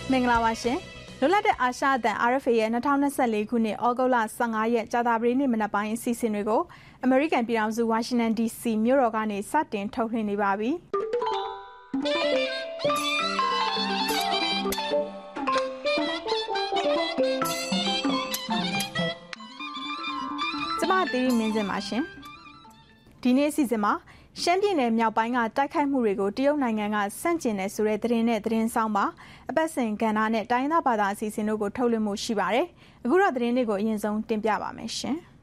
မင်္ဂလာပါရှင်လွတ်လပ်တဲ့အာရှအသံ RFA ရဲ့2024ခုနှစ်ဩဂုတ်လ15ရက်ကြာသပတေးနေ့မနက်ပိုင်းအစီအစဉ်တွေကိုအမေရိကန်ပြည်ထောင်စုဝါရှင်တန် DC မြို့တော်ကနေစတင်ထုတ်လွှင့်နေပါပြီကျမတီးမင်းစင်ပါရှင်ဒီနေ့အစီအစဉ်မှာရှမ်းပြည်နယ်မြောက်ပိုင်းကတိုက်ခိုက်မှုတွေကိုတရုတ်နိုင်ငံကဆန့်ကျင်တယ်ဆိုတဲ့သတင်းနဲ့သတင်းဆောင်ပါအပတ်စဉ်ကဏ္ဍနဲ့တိုင်းသားဘာသာအစီအစဉ်တို့ကိုထုတ်လွှင့်မှုရှိပါတယ်။အခုတော့သတင်းတွေကိုအရင်ဆုံးတင်ပြပါမယ်ရှင်။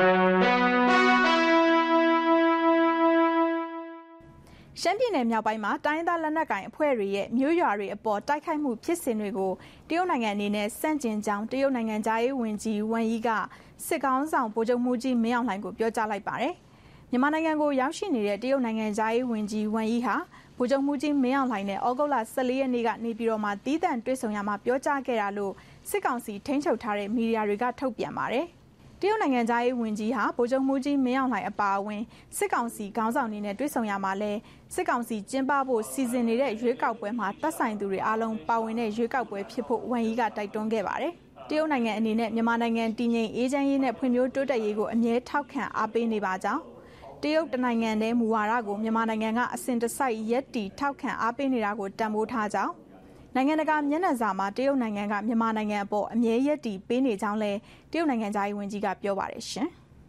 ရှမ်းပြည်နယ်မြောက်ပိုင်းမှာတိုင်းသားလက်နက်ကိုင်အဖွဲ့တွေရဲ့မြို့ရွာတွေအပေါ်တိုက်ခိုက်မှုဖြစ်စဉ်တွေကိုတရုတ်နိုင်ငံအနေနဲ့ဆန့်ကျင်ကြောင်းတရုတ်နိုင်ငံသားရေးဝန်ကြီးဝမ်ယီကစစ်ကောင်ဆောင်ဗိုလ်ချုပ်မှုကြီးမင်းအောင်လှိုင်ကိုပြောကြားလိုက်ပါတယ်။မြန်မာနိုင်ငံကိုရောက်ရှိနေတဲ့တရုတ်နိုင်ငံသားရေးဝန်ကြီးဝမ်ယီဟာဗိုလ်ချုပ်မှုကြီးမင်းအောင်လှိုင်နဲ့ဩဂုတ်လ14ရက်နေ့ကနေပြည်တော်မှာတီးတန့်တွေ့ဆုံရမှာပြောကြားခဲ့တာလို့စစ်ကောင်စီထိန်းချုပ်ထားတဲ့မီဒီယာတွေကထုတ်ပြန်ပါတယ်။တရုတ်နိုင်ငံသားရေးဝန်ကြီးဟာဗိုလ်ချုပ်မှုကြီးမင်းအောင်လှိုင်အပါအဝင်စစ်ကောင်စီခေါင်းဆောင်တွေနဲ့တွေ့ဆုံရမှာလဲစစ်ကောင်စီကျင်းပဖို့စီစဉ်နေတဲ့ရွေးကောက်ပွဲမှာတပ်ဆိုင်သူတွေအားလုံးပါဝင်တဲ့ရွေးကောက်ပွဲဖြစ်ဖို့ဝမ်ယီကတိုက်တွန်းခဲ့ပါတယ်။တရုတ်နိုင်ငံအနေနဲ့မြန်မာနိုင်ငံတည်ငြိမ်အေးချမ်းရေးနဲ့ဖွံ့ဖြိုးတိုးတက်ရေးကိုအမြဲထောက်ခံအားပေးနေပါကြောင်းတရုတ်တနိုင်ငံတည်းမူဝါဒကိုမြန်မာနိုင်ငံကအစဉ်တစိုက်ရက်တီထောက်ခံအားပေးနေတာကိုတန်ဖိုးထားကြောင်းနိုင်ငံတကာမျက်နှာစာမှာတရုတ်နိုင်ငံကမြန်မာနိုင်ငံအပေါ်အမြဲရက်တီပေးနေကြောင်းလဲတရုတ်နိုင်ငံသားရေးဝန်ကြီးကပြောပါတယ်ရှင်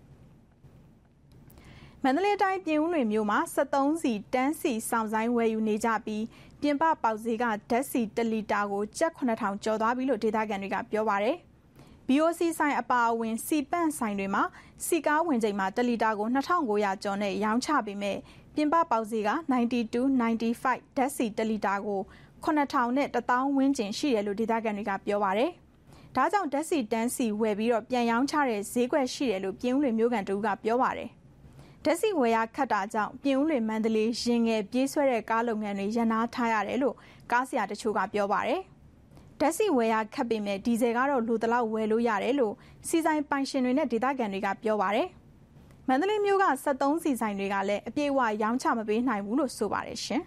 ။မန္တလေးတိုင်းပြင်ဦးလွင်မြို့မှာ73စီတန်းစီဆောင်ဆိုင်ဝယ်ယူနေကြပြီးပြင်ပပေါက်ဈေးကဓာတ်ဆီ1လီတာကိုကျပ်9000ကျော်သွားပြီလို့ဒေသခံတွေကပြောပါတယ်။ BOC ဆိုင်အပါအဝင်စီပန့်ဆိုင်တွေမှာစီကားဝင်ချိန်မှာ1လီတာကို2900ကျော်နဲ့ရောင်းချပေမဲ့ပြင်ပပေါက်ဈေးက92 95ဓာတ်ဆီ1လီတာကို9000နဲ့1000ဝန်းကျင်ရှိတယ်လို့ဒေသခံတွေကပြောပါတယ်။ဒါကြောင့်ဓာတ်ဆီတန်းစီဝယ်ပြီးတော့ပြန်ရောင်းချတဲ့ဈေးကွက်ရှိတယ်လို့ပြင်ဦးလွင်မြို့ကန်တူကပြောပါတယ်။ဓာတ်ဆီဝယ်ရခတ်တာကြောင့်ပြင်ဦးလွင်မန္တလေးရင်ငယ်ပြေးဆွဲတဲ့ကားလုပ်ငန်းတွေရပ်နားထားရတယ်လို့ကားဆရာတချို့ကပြောပါတယ်။ဓာတ်ဆီဝယ်ရခတ်ပေမဲ့ဒီဇယ်ကတော့လူတလောက်ဝယ်လို့ရတယ်လို့စီဆိုင်ပိုင်ရှင်တွေနဲ့ဒေသခံတွေကပြောပါတယ်။မန္တလေးမြို့က73စီဆိုင်တွေကလည်းအပြည့်အဝရောင်းချမပေးနိုင်ဘူးလို့ဆိုပါတယ်ရှင်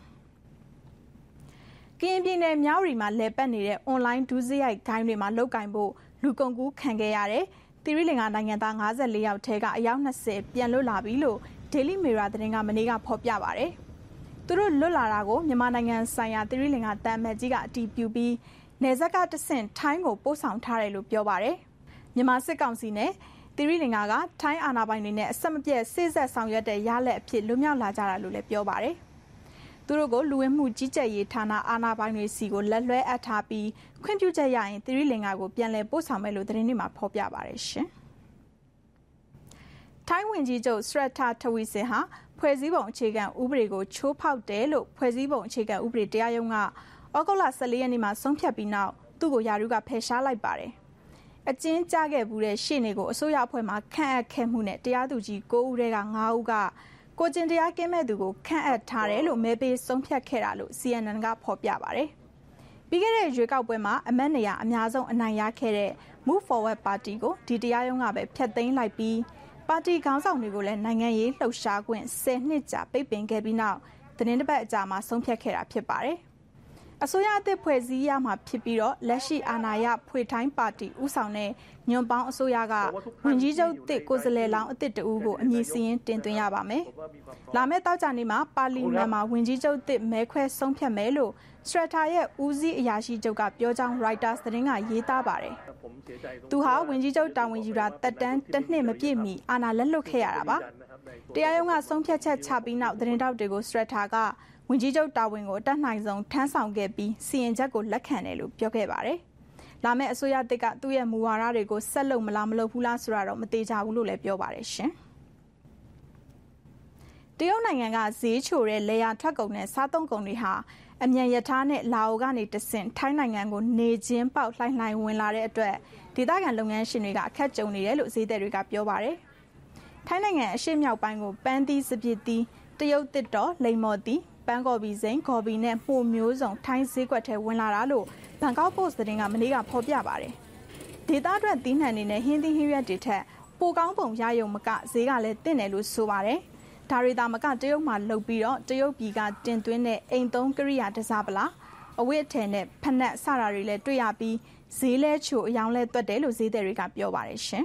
။ကရင်ပြည်နယ်မြဝတီမှာလဲပတ်နေတဲ့အွန်လိုင်းဒုစရိုက်ဂိုင်းတွေမှာလုတ်ကင်ဖို့လူကုန်ကူးခံခဲ့ရတဲ့သီရိလင်္ကာနိုင်ငံသား54ယောက်ထဲကအယောက်20ပြန်လွတ်လာပြီလို့ Daily Mirror သတင်းကမနေ့ကဖော်ပြပါတယ်။သူတို့လွတ်လာတာကိုမြန်မာနိုင်ငံဆိုင်ရာသီရိလင်္ကာတန်မတ်ကြီးကအတည်ပြုပြီးနယ်စပ်ကတဆင့်ထိုင်းကိုပို့ဆောင်ထားတယ်လို့ပြောပါတယ်။မြန်မာစစ်ကောင်စီနဲ့သီရိလင်္ကာကထိုင်းအာဏာပိုင်တွေနဲ့အဆက်မပြတ်စေ့စပ်ဆောင်ရွက်တဲ့ရလဒ်အဖြစ်လွတ်မြောက်လာကြတာလို့လည်းပြောပါတယ်။သူတို့ကိုလူဝင်မှုကြီးကြပ်ရေးဌာနအာဏာပိုင်တွေစီကိုလက်လွှဲအပ်ထားပြီးခွင့်ပြုချက်ရရင်သီရိလင်္ကာကိုပြန်လည်ပို့ဆောင်မယ်လို့သတင်းတွေမှာဖော်ပြပါတယ်ရှင်။ထိုင်းဝန်ကြီးချုပ်စရတ်ထာထဝီစင်ဟာဖွဲ့စည်းပုံအခြေခံဥပဒေကိုချိုးဖောက်တယ်လို့ဖွဲ့စည်းပုံအခြေခံဥပဒေတရားရုံးကဩဂုတ်လ14ရက်နေ့မှာဆုံးဖြတ်ပြီးနောက်သူ့ကိုယာရုကဖယ်ရှားလိုက်ပါတယ်။အကျဉ်းကျခဲ့မှုတဲ့ရှေ့နေကိုအစိုးရအဖွဲ့မှခန့်အပ်ခဲ့မှုနဲ့တရားသူကြီး9ဦးထဲက9ဦးကကိုကျင်တရားကင်းမဲ့သူကိုခန့်အပ်ထားတယ်လို့မဲပေးဆုံးဖြတ်ခဲ့တာလို့ CNN ကဖော်ပြပါတယ်။ပြီးခဲ့တဲ့ရွေးကောက်ပွဲမှာအမတ်နေရာအများဆုံးအနိုင်ရခဲ့တဲ့ Move Forward Party ကိုဒီတရားရုံးကပဲဖျက်သိမ်းလိုက်ပြီးပါတီခေါင်းဆောင်တွေကိုလည်းနိုင်ငံရေးလှုပ်ရှားခွင့်10နှစ်ကြာပိတ်ပင်ခဲ့ပြီးနောက်သတင်းတစ်ပတ်အကြာမှာဆုံးဖြတ်ခဲ့တာဖြစ်ပါတယ်။အစိုးရအသစ်ဖွဲ့စည်းရမှာဖြစ်ပြီးတော့လက်ရှိအာဏာရဖွေထိုင်းပါတီဦးဆောင်တဲ့ညွန့်ပေါင်းအစိုးရကဝန်ကြီးချုပ်တစ်ကိုယ်စားလှယ်လောင်းအသစ်တဦးကိုအမည်စရင်းတင်သွင်းရပါမယ်။လာမယ့်တောက်ကြနေ့မှာပါလီမန်မှာဝန်ကြီးချုပ်တစ်မဲခွဲဆုံးဖြတ်မယ်လို့စရတာရဲ့ဦးစီးအရာရှိချုပ်ကပြောကြောင်း Reuters သတင်းကရေးသားပါတယ်။သူဟာဝန်ကြီးချုပ်တာဝန်ယူတာတက်တန်းတစ်နှစ်မပြည့်မီအာဏာလက်လွတ်ခဲ့ရတာပါ။တရားရုံးကဆုံးဖြတ်ချက်ချပြီးနောက်သတင်းတောက်တွေကိုစရတာကဝန်ကြီးချုပ်တာဝန်ကိုအတက်နိုင်ဆုံးထမ်းဆောင်ခဲ့ပြီးစီရင်ချက်ကိုလက်ခံတယ်လို့ပြောခဲ့ပါတယ်။လာမယ့်အစိုးရသစ်ကသူ့ရဲ့မူဝါဒတွေကိုဆက်လုပ်မလားမလုပ်ဘူးလားဆိုတာတော့မသေးကြဘူးလို့လည်းပြောပါတယ်ရှင်။တရုတ်နိုင်ငံကဈေးချိုတဲ့လေယာထွက်ကုန်နဲ့စားသုံးကုန်တွေဟာအမြန်ရထားနဲ့လာအိုကနေတဆင့်ထိုင်းနိုင်ငံကိုနေချင်းပေါက်လှိုင်းဝင်လာတဲ့အတွက်ဒေသခံလုပ်ငန်းရှင်တွေကအခက်ကြုံနေတယ်လို့ဈေးသည်တွေကပြောပါတယ်။ထိုင်းနိုင်ငံအရှေ့မြောက်ပိုင်းကိုပန်းသီးစပစ်သီးတရုတ်တစ်တော်လိမ်မော်သီးပန်းကော်ပီစိန်ကော်ပီနဲ့မှုမျိုးစုံထိုင်းဈေးကွက်ထဲဝင်လာတာလို့ဘန်ကောက်ပို့စ်သတင်းကမနေ့ကဖော်ပြပါတယ်။ဒေသအတွက်သီးနှံတွေနဲ့ဟင်းသီးဟင်းရွက်တွေထက်ပိုကောင်းပုံရယုံမကဈေးကလည်းတင့်တယ်လို့ဆိုပါတယ်။ဒါရီတာမကတရုတ်မှာလုပ်ပြီးတော့တရုတ်ပြည်ကတင်သွင်းတဲ့အိမ်သုံးကိရိယာတစားပလားဩအဝတ်အထည်နဲ့ဖနက်စတာတွေလည်းတွေ့ရပြီးဈေးလဲချိုအယောင်လဲသွက်တယ်လို့ဈေးသည်တွေကပြောပါတယ်ရှင်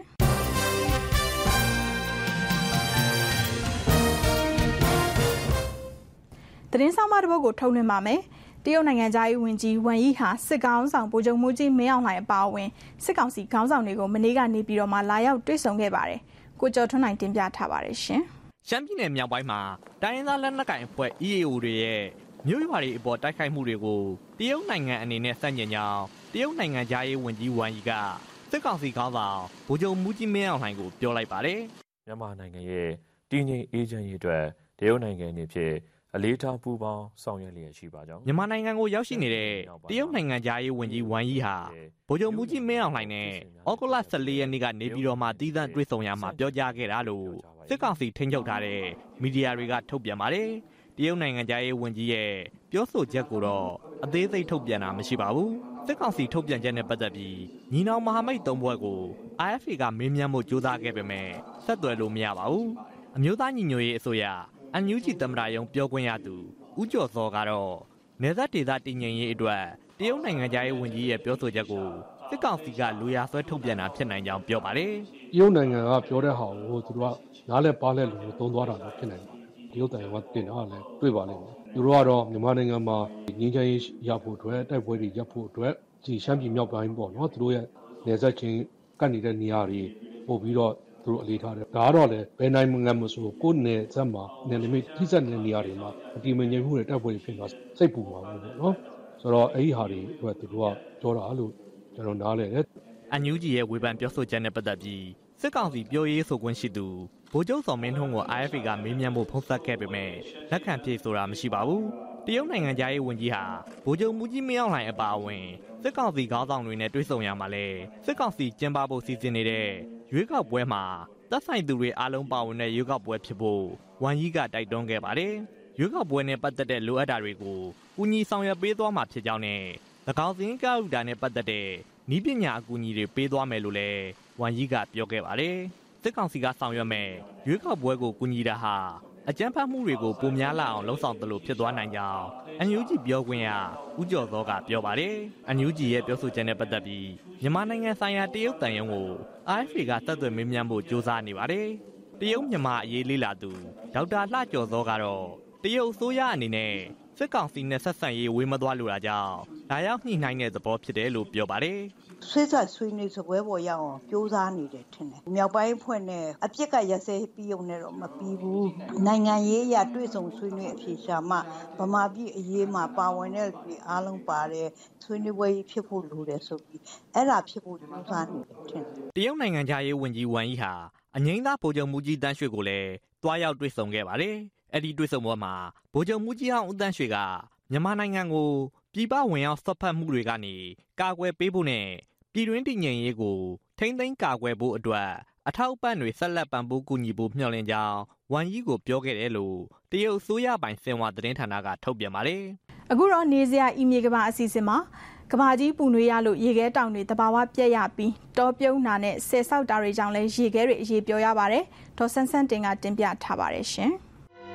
သတင်းဆောင်မတစ်ပုဒ်ကိုထုတ်လွှင့်ပါမယ်တရုတ်နိုင်ငံသားရေးဝန်ကြီးဝမ်ယီဟာစစ်ကောင်ဆောင်ဗိုလ်ချုပ်မှုကြီးမင်းအောင်လှိုင်အပါအဝင်စစ်ကောင်စီခေါင်းဆောင်တွေကိုမနေ့ကနေပြီးတော့မှလာရောက်တွေ့ဆုံခဲ့ပါတယ်ကိုကျော်ထွန်းနိုင်တင်ပြထားပါတယ်ရှင်ရှမ်းပြည်နယ်မြောက်ပိုင်းမှာတိုင်းရင်းသားလက်နက်ကိုင်အဖွဲ့ EAO တွေရဲ့မြို့ရွာတွေအပေါ်တိုက်ခိုက်မှုတွေကိုတရုတ်နိုင်ငံအနေနဲ့စန့်ကျင်ကြောင်းတရုတ်နိုင်ငံသားရေးဝန်ကြီးဝမ်ယီကစစ်ကောင်စီခေါင်းဆောင်ဗိုလ်ချုပ်မှုကြီးမင်းအောင်လှိုင်ကိုပြောလိုက်ပါတယ်မြန်မာနိုင်ငံရဲ့တည်ငြိမ်အေးချမ်းရေးအတွက်တရုတ်နိုင်ငံအနေဖြင့်အလေးထားပူးပေါင်းဆောင်ရွက်လျက်ရှိပါကြောင်းမြန်မာနိုင်ငံကိုရောက်ရှိနေတဲ့တရုတ်နိုင်ငံသားရေးဝန်ကြီးဝမ်ယီဟာဗိုလ်ချုပ်မှုကြီးမင်းအောင်လှိုင်နဲ့ဩဂုတ်လ14ရက်နေ့ကနေပြည်တော်မှာတည်သန့်တွေ့ဆုံရမှာပြောကြားခဲ့တာလို့စစ်ကောင်စီထိန်းချုပ်ထားတဲ့မီဒီယာတွေကထုတ်ပြန်ပါတယ်တရုတ်နိုင်ငံသားရေးဝန်ကြီးရဲ့ပြောဆိုချက်ကိုတော့အသေးစိတ်ထုတ်ပြန်တာမရှိပါဘူးစစ်ကောင်စီထုတ်ပြန်ချက်နဲ့ပတ်သက်ပြီးညီနောင်မဟာမိတ်သုံးဘွဲ့ကို RFA ကမေးမြန်းဖို့ကြိုးစားခဲ့ပေမဲ့ဆက်သွယ်လို့မရပါဘူးအမျိုးသားညီညွတ်ရေးအစိုးရNUG သမ္မတရုံးပြောခွင့်ရသူဦးကျော်စောကတော့နေသက်ဒေသတည်ငြိမ်ရေးအတွက်တရုတ်နိုင်ငံသားရေးဝန်ကြီးရဲ့ပြောဆိုချက်ကိုစစ်ကောင်စီကလူရဆွဲထုတ်ပြန်တာဖြစ်နိုင်ကြောင်းပြောပါတယ်တရုတ်နိုင်ငံကပြောတဲ့ဟာကိုသူတို့ကနားလဲပါလဲလို့သုံးသွားတာလည်းဖြစ်နိုင်တယ်တရုတ်နိုင်ငံကတင်တာလည်းတွေ့ပါလိမ့်မယ်သူတို့ကတော့မြန်မာနိုင်ငံမှာငြိမ်းချမ်းရေးရဖို့အတွက်တိုက်ပွဲတွေရပ်ဖို့အတွက်ဒီရှမ်းပြည်မြောက်ပိုင်းပေါ့နော်သူတို့ရဲ့နေဆက်ချင်းကတ်နေတဲ့နေရာတွေပို့ပြီးတော့သူတို့အလေးထားတယ်ဒါကတော့လေဘယ်နိုင်မှမဆိုကိုယ်နယ်စက်မှာနယ်နိမိတ်ထိစက်တဲ့နေရာတွေမှာအတီမငြိမ်မှုတွေတိုက်ပွဲတွေဖြစ်သွားစိတ်ပူပါဘူးပေါ့နော်ဆိုတော့အဲ့ဒီဟာတွေအတွက်သူတို့ကပြောတာလို့ကျွန်တော်နားလဲတယ် NUG ရဲ့ဝေဖန်ပြောဆိုချက်နဲ့ပတ်သက်ပြီးစစ်ကောင်စီပြောရေးဆိုခွင့်ရှိသူဗိုလ်ချုပ်စော်မင်းထွန်းကို RFA ကမေးမြန်းဖို့ဖုန်းဆက်ခဲ့ပေမဲ့လက်ခံဖြေဆိုတာမရှိပါဘူးတရုတ်နိုင်ငံသားရေးဝန်ကြီးဟာဗိုလ်ချုပ်မှုကြီးမင်းအောင်လှိုင်အပါအဝင်စစ်ကောင်စီခေါင်းဆောင်တွေနဲ့တွေ့ဆုံရမှာလဲစစ်ကောင်စီကျင်းပဖို့စီစဉ်နေတဲ့ရွေးကောက်ပွဲမှာသက်ဆိုင်သူတွေအားလုံးပါဝင်တဲ့ရွေးကောက်ပွဲဖြစ်ဖို့ဝမ်ယီကတိုက်တွန်းခဲ့ပါတယ်ရွေးကောက်ပွဲနဲ့ပတ်သက်တဲ့လိုအပ်တာတွေကိုကူညီဆောင်ရွက်ပေးသွားမှာဖြစ်ကြောင်းနဲ့၎င်းစင်းကောက်တာနဲ့ပတ်သက်တဲ့နည်းပညာအကူအညီတွေပေးသွားမယ်လို့လည်းဝမ်ယီကပြောခဲ့ပါတယ်စစ်ကောင်စီကဆောင်ရွက်မယ်ရွေးကောက်ပွဲကိုကူညီတာဟာအကြမ်းဖက်မှုတွေကိုပုံများလာအောင်လှုံ့ဆော်သလိုဖြစ်သွားနိုင်ကြောင်း NUG ပြောခွင့်ရဦးကျော်စောကပြောပါတယ်။ NUG ရဲ့ပြောဆိုချက်နဲ့ပတ်သက်ပြီးမြန်မာနိုင်ငံဆိုင်ရာတရုတ်တန်ယုံကို RFA ကဆက်သွယ်မေးမြန်းဖို့ကြိုးစားနေပါတယ်။တရုတ်မြန်မာအရေးလေ့လာသူဒေါက်တာလှကျော်စောကတော့တရုတ်အစိုးရအနေနဲ့စစ်ကောင်စီနဲ့ဆက်ဆံရေးဝေးမသွားလိုတာကြောင့်ဒါရောက်ညှိနှိုင်းတဲ့သဘောဖြစ်တယ်လို့ပြောပါတယ်။ဆွေးဆက်ဆွေးနွေးစပွဲပေါ်ရောက်အောင်ကြိုးစားနေတယ်ထင်တယ်။မြောက်ပိုင်းဖွဲ့နဲ့အပြစ်ကရက်စဲပြီးုံနဲ့တော့မပြီးဘူး။နိုင်ငံရေးအရတွေ့ဆုံဆွေးနွေးအဖြေရှာမှဗမာပြည်အရေးမှာပါဝင်တဲ့လူတွေအားလုံးပါတယ်ဆွေးနွေးပွဲဖြစ်ဖို့လိုတယ်ဆိုပြီးအဲ့ဒါဖြစ်ဖို့ကြိုးစားနေတယ်ထင်တယ်။တရုတ်နိုင်ငံသားရေးဝန်ကြီးဝမ်ယီဟာအငိမ့်သားဗိုလ်ချုပ်မှုကြီးတန်းရွှေကိုလည်းတွားရောက်တွေ့ဆုံခဲ့ပါတယ်။အဲ့ဒီတွေ့ဆုံပွဲမှာဗိုလ်ချုပ်မှုကြီးအောင်ဦးတန်းရွှေကမြန်မာနိုင်ငံကိုပြည်ပဝင်ရောက်ဆက်ဖက်မှုတွေကနေကာကွယ်ပေးဖို့နဲ့ပြည်တွင်းတည်ငြိမ်ရေးကိုထိန်းသိမ်းကာကွယ်ဖို့အတွက်အထောက်အပံ့တွေဆက်လက်ပံ့ပိုးကူညီဖို့မျှော်လင့်ကြောင်းဝမ်ယီကိုပြောခဲ့တယ်လို့တရုတ်အစိုးရပိုင်စင်ဟွာသတင်းဌာနကထုတ်ပြန်ပါတယ်။အခုတော့နေစရာအီမြေကဘာအစီအစဉ်မှာကဘာကြီးပူနွေးရလို့ရေခဲတောင်တွေတဘာဝပြက်ရပြီးတောပြုံးနာနဲ့ဆယ်ဆောက်တာတွေကြောင့်လည်းရေခဲတွေရေပြောရပါတယ်။ဒေါ်ဆန်းဆန်းတင်ကတင်ပြထားပါတယ်ရှင်။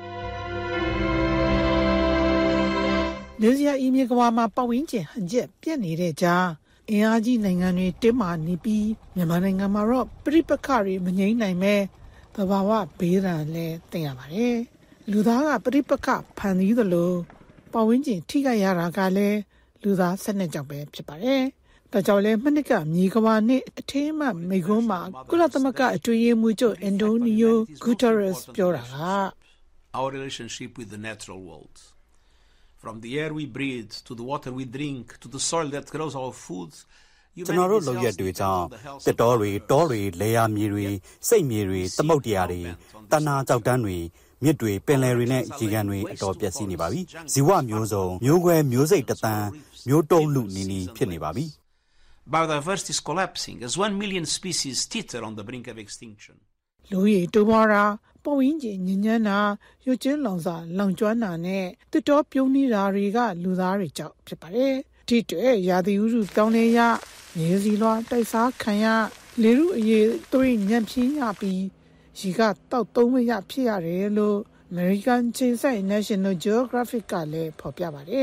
နေစရာအီမြေကဘာမှာပတ်ဝန်းကျင်ဟန်ချက်ပြက်နေတဲ့ကြားအင်အားကြီးနိုင်ငံတွေတင်းမာနေပြီးမြန်မာနိုင်ငံမှာတော့ပြိပခတွေမငြိမ်းနိုင်မဲ့သဘာဝဘေးဒဏ်လည်းတင်ရပါတယ်။လူသားကပြိပခဖန်တီးသလိုပတ်ဝန်းကျင်ထိခိုက်ရတာကလည်းလူသားစနစ်ကြောင့်ပဲဖြစ်ပါတယ်။ဒါကြောင့်လည်းမနစ်ကမြေကဘာနဲ့အထင်းမှမိကုံးမှာကုလသမဂ္ဂအတွင်းရေးမှူးချုပ်အန်တိုနီယိုဂူတာရက်စ်ပြောတာက Our relationship with the natural world from the air we breathe to the water we drink to the soil that grows our foods ကျွန်တော်တို့လုပ်ရက်တွေကြောင့်တစ်တော်တွေတောတွေလေယာမြေတွေစိတ်မြေတွေသမုတ်တရားတွေတဏှာကြောက်တန်းတွေမြစ်တွေပင်လယ်တွေနဲ့ရေကန်တွေအတော်ပျက်စီးနေပါပြီဇီဝမျိုးစုံမျိုးကွဲမျိုးစိတ်တသန်းမျိုးတုံးလူနီနီဖြစ်နေပါပြီ Biodiversity is collapsing as 1 million species teeter on the brink of extinction လူကြီးတိုးပွားတာပတ်ဝန်းကျင်ညဉ့်ညမ်းတာရွှေကျင်းလောင်စာလောင်ကျွမ်းတာနဲ့တစ်တော်ပြုံးနေတာတွေကလူသားတွေကြောင့်ဖြစ်ပါတယ်ဒီတွေ့ရာသီဥတုတောင်းလဲရမြေစီလွှာတိုက်စားခံရလေရုအရေးသွေးညံ့ပြင်းရပြီးရေကတောက်သုံးမရဖြစ်ရတယ်လို့ American ခြေဆိုင် National Geographic ကလည်းဖော်ပြပါတယ်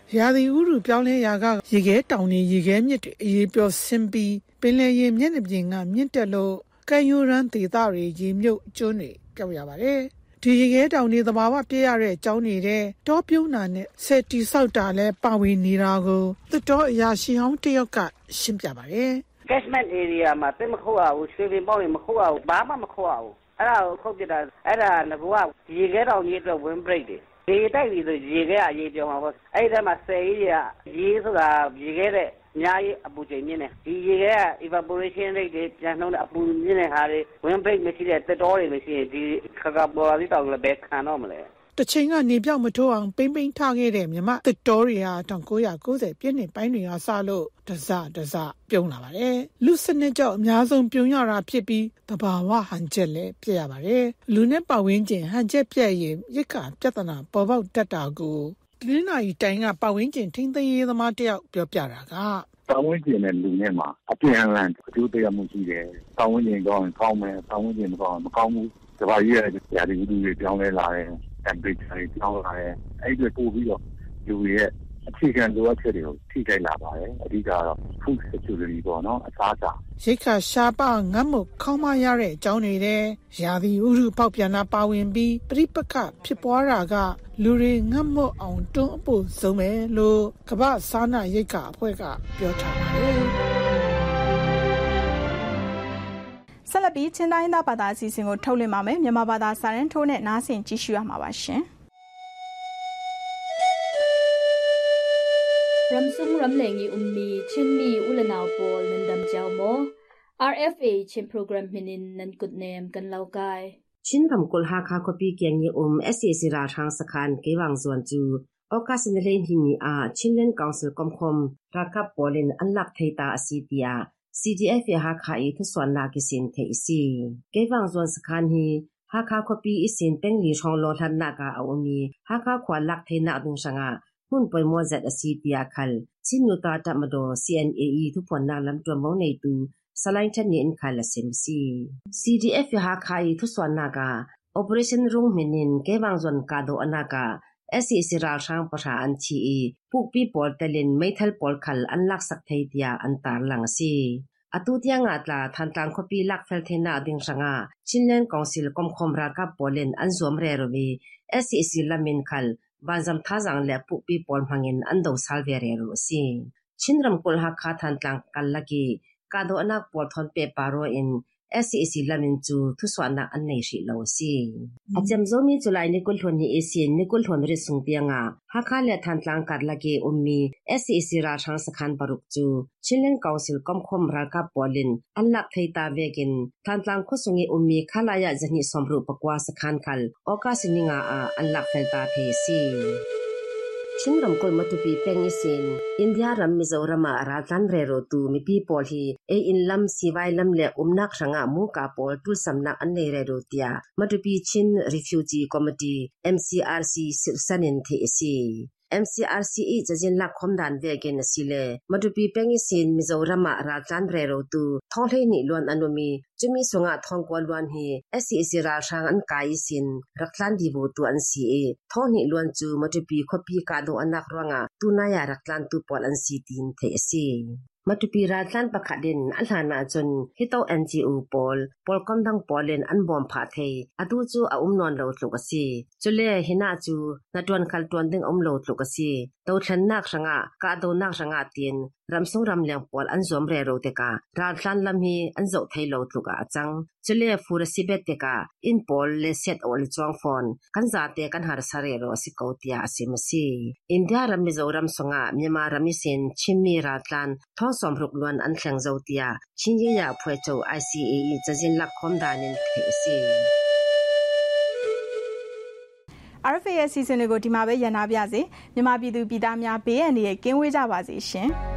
ရာသီဥတုပြောင်းလဲရာကရေခဲတောင်တွေရေခဲမြစ်တွေအေးပျော်ဆင်းပြီးပင်လယ်ရေမျက်နှာပြင်ကမြင့်တက်လို့ကမ်းရိုးတန်းဒေသတွေရေမြုပ်ကျွန်းတွေပြောက်ရပါတယ်ဒီရေခဲတောင်တွေသဘာဝပြည့်ရတဲ့အကြောင်းတွေတဲ့တောပြုံးတာနဲ့ဆယ်တီဆောက်တာလဲပါဝင်နေတာကိုသစ်တောအရာရှိဟောင်းတယောက်ကရှင်းပြပါတယ် Catchment area မှာတိတ်မခုတ်အောင်ရွှေပင်ပေါင်းတွေမခုတ်အောင်ဘာမှမခုတ်အောင်အဲ့ဒါကိုခုတ်ပြတာအဲ့ဒါငါကရေခဲတောင်ကြီးအတွက် wind break တွေရေတိုက်ပြီးဆိုရေခဲအရေးပြောမှာပေါ့အဲ့ဒါမှဆယ်ကြီးရေဆိုတာရေခဲတဲ့အများကြီးအပူချိန်မြင့်နေဒီရေခဲက evaporation rate တွေပြန်နှုံးတဲ့အပူမြင့်တဲ့ဟာတွေ wind break မရှိတဲ့တက်တော်တွေမရှိရင်ဒီခါပေါ်လာပြီးတောင်လည်းပဲခံတော့မလဲတချိန်ကနေပြောက်မထိုးအောင်ပိမ့်ပိမ့်ထားခဲ့တဲ့မြမသစ်တောတွေဟာ1990ပြည့်နှစ်ပိုင်းတွေကစလို့တစပြုံးလာပါတယ်လူစနစ်ကြောင့်အများဆုံးပြုံးရတာဖြစ်ပြီးသဘာဝဟန်ချက်လည်းပြည့်ရပါတယ်လူနဲ့ပတ်ဝန်းကျင်ဟန်ချက်ပြည့်ရင်ရစ်ခါပြဿနာပေါ်ပေါက်တတ်တာကိုဒီနေ့တိုင်းကပတ်ဝန်းကျင်ထိန်းသိမ်းရေးသမားတယောက်ပြောပြတာကပတ်ဝန်းကျင်နဲ့လူနဲ့မှာအပြန်အလှန်အကျိုးတရားမှုရှိတယ်ပတ်ဝန်းကျင်ကောင်းရင်ကောင်းမယ်ပတ်ဝန်းကျင်မကောင်းရင်မကောင်းဘူးတဘာကြီးရဲ့ຢာဒီဥဒူတွေပြောင်းလဲလာတယ်temperature တွေပြောင်းလာတယ်အဲ့ဒီပို့ပြီးတော့လူရဲ့အခြေခံလိုအပ်ချက်တွေကိုထိခိုက်လာပါတယ်အဓိကတော့ food security ပေါ့နော်အစားအစာရိတ်ခါရှားပငတ်မှုခေါင်းမရတဲ့အကြောင်းတွေတဲ့ရာသီဥတုပေါက်ပြန်တာပါဝင်ပြီးပြိပက္ခဖြစ်ပွားတာကလူတွေငတ်မှုအောင်တွန်းအပို့ဆုံးပဲလို့ကမ္ဘာစားနာရိတ်ခါအဖွဲ့ကပြောထားပါတယ်ဆက်လက်ပြီးချင်းတိုင်းသားဘာသာအစီအစဉ်ကိုထုတ်လွှင့်ပါမယ်မြန်မာဘာသာစာရင်းထိုးနဲ့နားဆင်ကြည့်ရှုရမှာပါရှင် Ramsung ramlengi ummi chinmi ulanaw pol nandam jawmo RFA chin program minin nan kutnem kan laukai chin ram kol ha kha copy kyangni SCC ra thang sakhan kewang zon chu okasinlen hini a chinlen council komkhom rakap polin anlak theita asitia CDF ha kha I thuswan la kisin theisi kewang zon sakhan hi ha kha copy isin pengli thonglo than na ka awmi ha kha khwa lak theina dung sanga hun poi mo zat asitia khal chinuta tamado CNAE thu ponna lam to mo nei tu salain than ni in khala semsi CDF ha khai thu swana ga operation room minin kewang zon ka do anaka SCC ra sang pasha an chi pu pi pol talin meithal pol khal anlak sak theitia antar lang si atutia nga tla thantang khopi lak fel thena ding sanga chinlen council komkhom ra ka polen anzom re robi SCC lamin khal banjam thajang le pu pi pol mangin ando salvere ro si chinram kol ha kha thantang kallaki kado anak pol thon pe paro in SCC lamin chu thuswana an nei ri lo si achem zomi chulai ni kul thon ni asian ni kul thon ri sung pianga ha kha le thantlang karlaki ummi SCC ra thang sakhan paruk chu chinlen council komkhom ra ka polin anlak theita vegin thantlang khosungi ummi khalaya jani somru pakwa sakhan khal oka sininga a anlak felta the si chinram kol matupi pengisin India ram Mizoram Rajasthan rero tu mi people hi e in lam siwai lam le umnak ranga mu ka pol tul samna anne rero tia matupi chin refugee committee MCRC sirsanin the si MCRC jajin la khomdan vegen sile matupi pengisin Mizoram Rajasthan rero tu thole ni lon anumi chumi songa thongkol lwan hi SCC ra sang an kai sin raklan dibu tu an si thoni lwan chu matupi khopi ka do anak ronga tunaya raklan tu pol an si tin the si matupi ratlan pakhaden alhana chon hito NGO pol komdang polen an bom pha the atu chu a umnon lo tluk asi chule hina chu natwan khal ton ding lo tluk asi to thlan nak sanga ka do nak sanga tin ramsung ram leng pol an zom re ro te ka ratlan lam hi an zo thei lo tluk a chang chule fura sibet te ka in pol le set ol chong phone kan za te kan har sare ro si ko tia asimasi India ram Mizoram songa Myanmar ramisin chimmi ratlan somruk luan an thlang zotia chinji ya phwe chau ICAE chajin lak khom danin thesi RFA ရဲ့စီစဉ်တွေကိုဒီမှာပဲရန်နာပြစေမြန်မာပြည်သူပြည်သားများဘေးအန္တရာယ်ကင်းဝေးကြပါစေရှင်